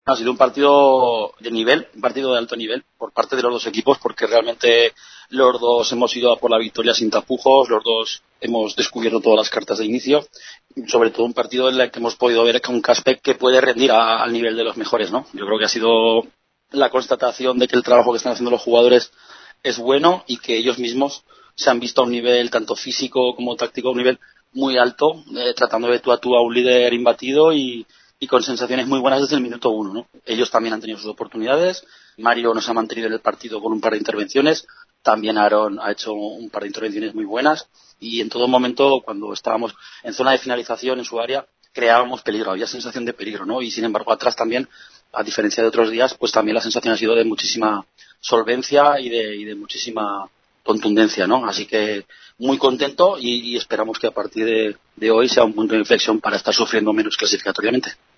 Ha sido un partido de nivel, un partido de alto nivel por parte de los dos equipos, porque realmente los dos hemos ido a por la victoria sin tapujos, los dos hemos descubierto todas las cartas de inicio, sobre todo un partido en el que hemos podido ver que un Caspek que puede rendir al nivel de los mejores, ¿no? Yo creo que ha sido la constatación de que el trabajo que están haciendo los jugadores es bueno y que ellos mismos se han visto a un nivel tanto físico como táctico, a un nivel muy alto, tratando de tú a un líder imbatido y con sensaciones muy buenas desde el minuto uno, ¿no? Ellos también han tenido sus oportunidades. Mario nos ha mantenido en el partido con un par de intervenciones. También Aaron ha hecho un par de intervenciones muy buenas. Y en todo momento, cuando estábamos en zona de finalización en su área, creábamos peligro, había sensación de peligro, ¿no? Y sin embargo, atrás también, a diferencia de otros días, pues también la sensación ha sido de muchísima solvencia y de muchísima contundencia, ¿no? Así que muy contento y esperamos que a partir de hoy sea un punto de inflexión para estar sufriendo menos clasificatoriamente.